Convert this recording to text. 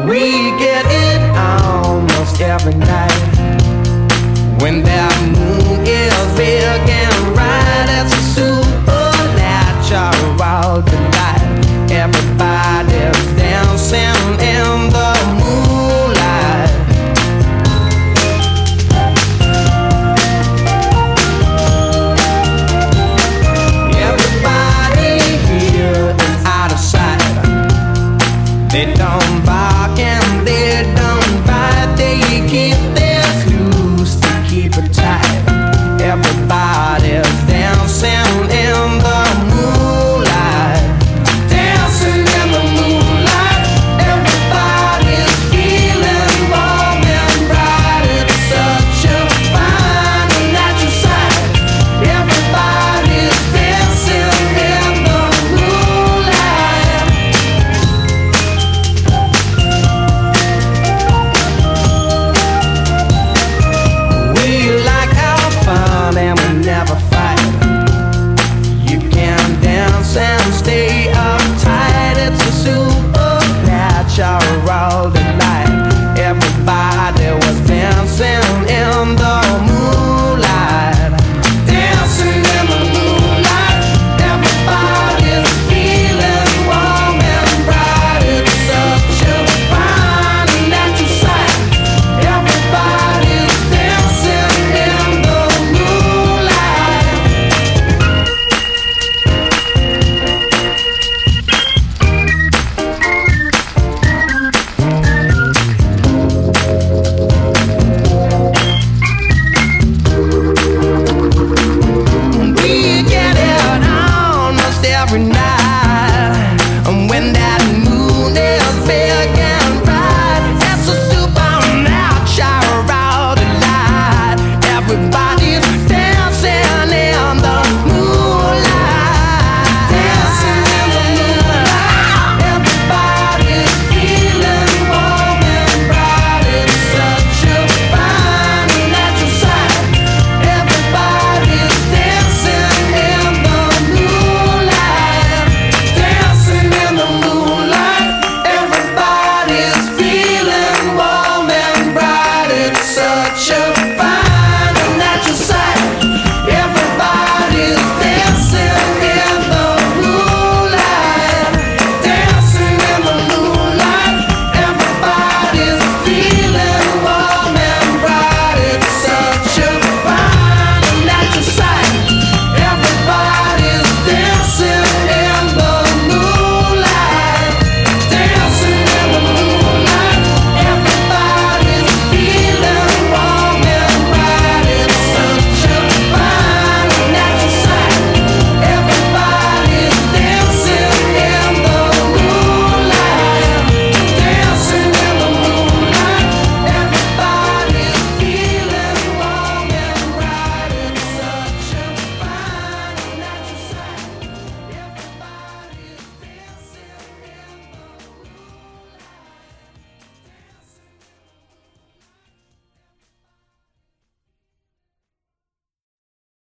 We get it almost every night. When that moon is big and bright, it's a supernatural delight. Everybody's dancing in the moonlight. Everybody here is out of sight. They don't bark and they don't bite. They keep their loose to keep it tight. Everybody's dancing in the moonlight. Dancing in the moonlight. Everybody's feeling warm and bright. It's such a fine and natural sight. Everybody's dancing in the moonlight. We like our fun and we never fight. You can dance and stay uptight. It's a supernatural